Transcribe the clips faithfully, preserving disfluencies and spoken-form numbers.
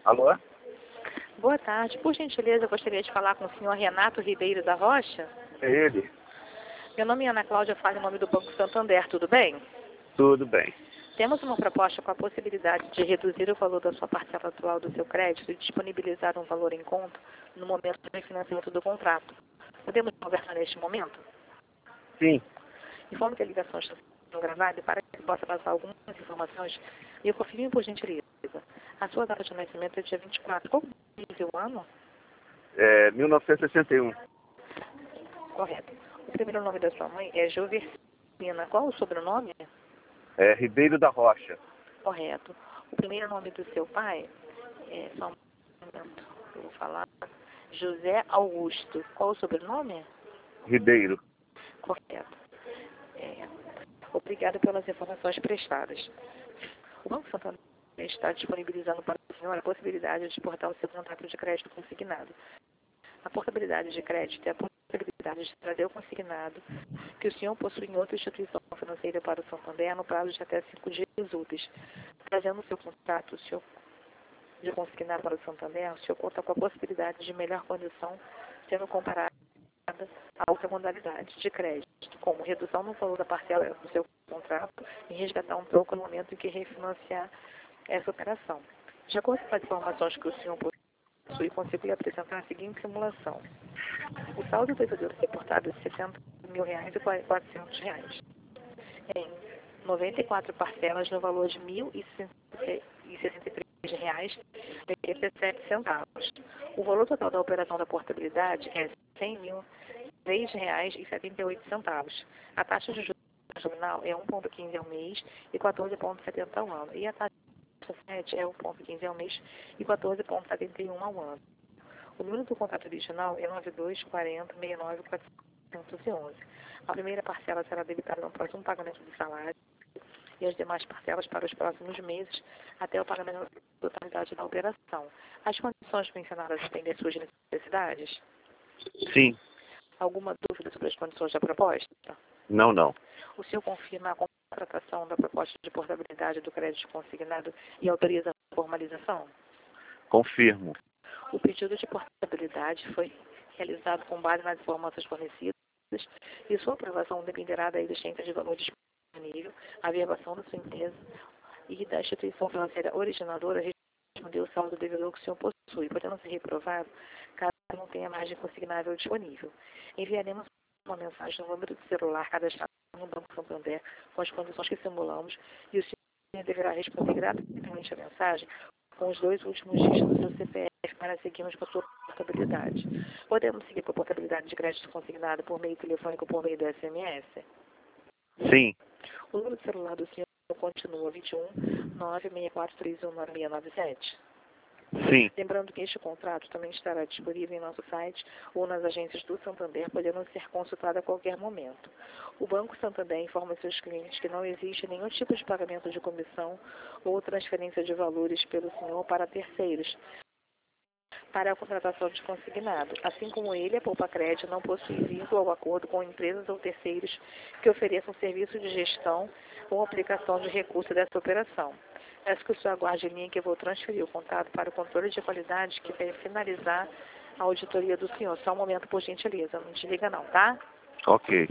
Alô? Boa tarde. Por gentileza, eu gostaria de falar com o senhor Renato Ribeiro da Rocha. É ele? Meu nome é Ana Cláudia, falo em nome do Banco Santander, tudo bem? Tudo bem. Temos uma proposta com a possibilidade de reduzir o valor da sua parcela atual do seu crédito e disponibilizar um valor em conta no momento do refinanciamento do contrato. Podemos conversar neste momento? Sim. Informe que a ligação está sendo gravada e para que possa passar algumas informações, e eu confirme por gentileza. A sua data de nascimento é dia vinte e quatro. Qual é o ano? É mil novecentos e sessenta e um. Correto. O primeiro nome da sua mãe é Jovercina. Qual o sobrenome? É Ribeiro da Rocha. Correto. O primeiro nome do seu pai é, só um momento, eu vou falar, José Augusto. Qual o sobrenome? Ribeiro. Correto. É, obrigado pelas informações prestadas. O Banco Santander está disponibilizando para o senhor a possibilidade de portar o seu contrato de crédito consignado. A portabilidade de crédito é a possibilidade de trazer o consignado que o senhor possui em outra instituição financeira para o Santander no prazo de até cinco dias úteis. Trazendo o seu contrato o senhor de consignado para o Santander, o senhor conta com a possibilidade de melhor condição sendo comparada a outra modalidade de crédito, como redução no valor da parcela do seu contrato e resgatar um troco no momento em que refinanciar essa operação. De acordo com as informações que o senhor possui, consigo lhe apresentar a seguinte simulação. O saldo devedor reportado é de sessenta mil reais e quatrocentos reais. Em noventa e quatro parcelas no valor de mil e sessenta e três reais e oitenta e sete centavos. O valor total da operação da portabilidade é cem mil três reais e setenta e oito centavos. A taxa de juros nominal é um vírgula quinze ao mês e quatorze vírgula setenta ao ano. E a taxa sete é um vírgula quinze ao mês e quatorze vírgula setenta e um ao ano. O número do contrato original é nove dois quatro zero seis nove quatrocentos e onze. A primeira parcela será debitada no próximo pagamento do salário e as demais parcelas para os próximos meses até o pagamento da totalidade da operação. As condições mencionadas atendem às suas necessidades? Sim. Alguma dúvida sobre as condições da proposta? Não, não. O senhor confirma a contratação da proposta de portabilidade do crédito consignado e autoriza a formalização? Confirmo. O pedido de portabilidade foi realizado com base nas informações fornecidas e sua aprovação dependerá da existência de valor disponível, a verbação da sua empresa e da instituição financeira originadora responder o saldo devedor que o senhor possui, podendo ser reprovado caso não tenha margem consignável disponível. Enviaremos uma mensagem no número de celular cadastrado no Banco Santander com as condições que simulamos e o senhor deverá responder gratuitamente a mensagem com os dois últimos dígitos do seu C P F para seguirmos com a sua portabilidade. Podemos seguir com a portabilidade de crédito consignado por meio telefônico ou por meio do S M S? Sim. O número de celular do senhor continua vinte e um, nove seis quatro três um nove seis nove sete. Sim. Lembrando que este contrato também estará disponível em nosso site ou nas agências do Santander, podendo ser consultado a qualquer momento. O Banco Santander informa seus clientes que não existe nenhum tipo de pagamento de comissão ou transferência de valores pelo senhor para terceiros para a contratação de consignado. Assim como ele, a Poupa Crédito não possui vínculo ou acordo com empresas ou terceiros que ofereçam serviço de gestão ou aplicação de recurso dessa operação. Peço que o senhor aguarde em linha que eu vou transferir o contato para o controle de qualidade que vai finalizar a auditoria do senhor. Só um momento, por gentileza. Não desliga não, tá? Ok.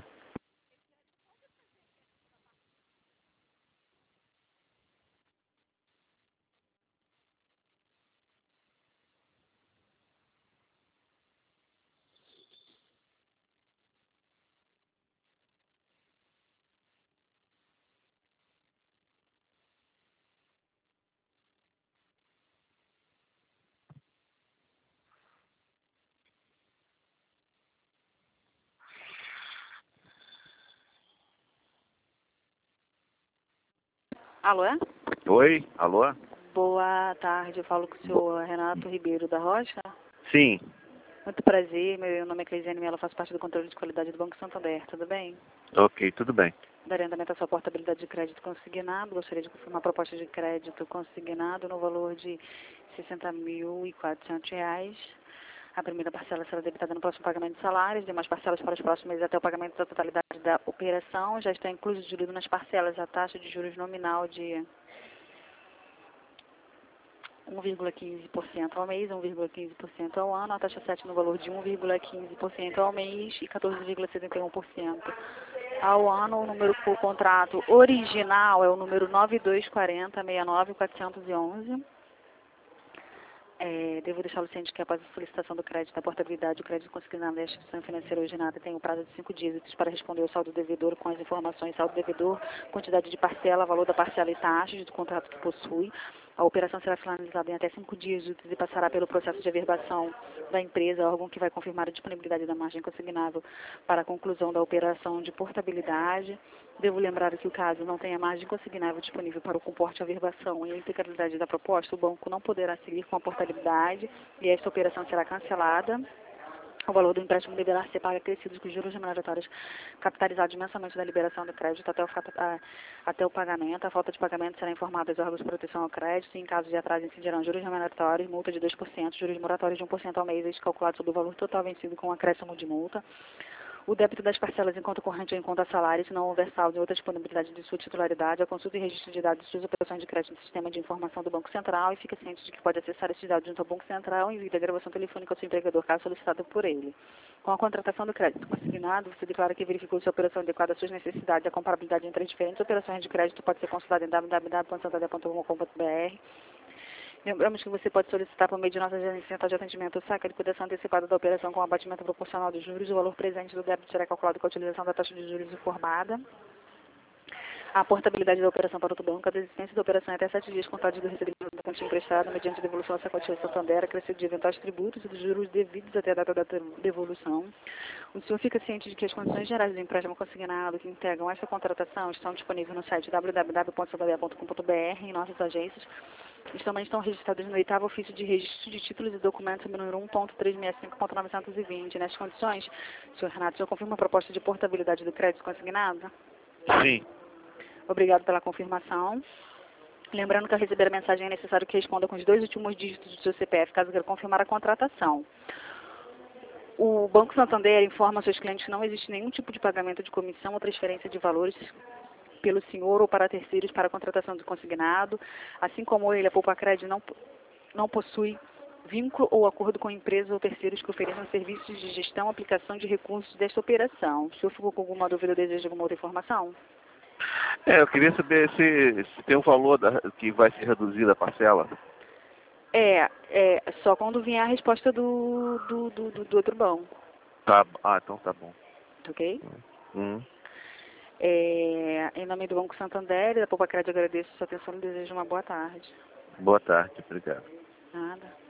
Alô, é? Oi? Alô? Boa tarde, eu falo com o senhor Renato Ribeiro da Rocha. Sim. Muito prazer, meu nome é Cleisiane Mello, faço parte do controle de qualidade do Banco Santander, tudo bem? Ok, tudo bem. Darei andamento à sua portabilidade de crédito consignado. Gostaria de confirmar a proposta de crédito consignado no valor de sessenta mil e quatrocentos reais. A primeira parcela será debitada no próximo pagamento de salários, demais parcelas para os próximos meses até o pagamento da totalidade da operação. Já está incluído nas parcelas a taxa de juros nominal de um vírgula quinze por cento ao mês, um vírgula quinze por cento ao ano, a taxa sete no valor de um vírgula quinze por cento ao mês e quatorze vírgula setenta e um por cento ao ano. O número por contrato original é o número nove dois quatro zero, seis nove quatro um um. É, devo deixá-lo ciente que após a solicitação do crédito, a portabilidade do crédito consignado da instituição financeira originada tem um prazo de cinco dias úteis para responder ao saldo devedor com as informações saldo devedor, quantidade de parcela, valor da parcela e taxas do contrato que possui. A operação será finalizada em até cinco dias úteis e passará pelo processo de averbação da empresa, órgão que vai confirmar a disponibilidade da margem consignável para a conclusão da operação de portabilidade. Devo lembrar que o caso não tenha margem consignável disponível para o comporte, averbação e a impecabilidade da proposta, o banco não poderá seguir com a portabilidade e esta operação será cancelada. O valor do empréstimo deverá ser pago acrescidos com juros remuneratórios capitalizados mensalmente da liberação do crédito até o, até o pagamento. A falta de pagamento será informada aos órgãos de proteção ao crédito e, em caso de atraso, incidirão juros remuneratórios, multa de dois por cento, juros moratórios de um por cento ao mês, calculado sobre o valor total vencido com acréscimo de multa. O débito das parcelas em conta corrente ou em conta salário, se não houver saldo e outra disponibilidade de sua titularidade, a consulta e registro de dados de suas operações de crédito no sistema de informação do Banco Central e fica ciente de que pode acessar esses dados junto ao Banco Central e envie a gravação telefônica ao seu empregador, caso solicitado por ele. Com a contratação do crédito consignado, você declara que verificou se a operação é adequada às suas necessidades. A comparabilidade entre as diferentes operações de crédito pode ser consultada em w w w ponto santander ponto com ponto b r. Lembramos que você pode solicitar por meio de nossa agência central de atendimento o saque de liquidação antecipada da operação com abatimento proporcional dos juros. O valor presente do débito será calculado com a utilização da taxa de juros informada. A portabilidade da operação para outro banco, a desistência da operação é até sete dias contados do recebimento do quantia emprestado, mediante devolução à Sacotia Santander, acrescido de eventuais tributos e dos juros devidos até a data da devolução. O senhor fica ciente de que as condições gerais do empréstimo consignado que integram esta contratação estão disponíveis no site w w w ponto santander ponto com ponto b r em nossas agências. Eles também estão registrados no oitavo ofício de registro de títulos e documentos número um ponto trezentos e sessenta e cinco ponto novecentos e vinte. Nestas condições, senhor Renato, o senhor confirma a proposta de portabilidade do crédito consignado? Sim. Obrigado pela confirmação. Lembrando que ao receber a mensagem é necessário que responda com os dois últimos dígitos do seu C P F, caso queira confirmar a contratação. O Banco Santander informa aos seus clientes que não existe nenhum tipo de pagamento de comissão ou transferência de valores pelo senhor ou para terceiros para a contratação do consignado, assim como ele, a Poupacred não, não possui vínculo ou acordo com empresas ou terceiros que ofereçam serviços de gestão, aplicação de recursos desta operação. O senhor ficou com alguma dúvida ou deseja alguma outra informação? É, eu queria saber se, se tem um valor da, que vai ser reduzida a parcela. É, é, só quando vier a resposta do, do, do, do, do outro banco. Tá, ah, então tá bom. Ok? Hum. É, em nome do Banco Santander e da Poupacred, agradeço a sua atenção e desejo uma boa tarde. Boa tarde, obrigado. Nada.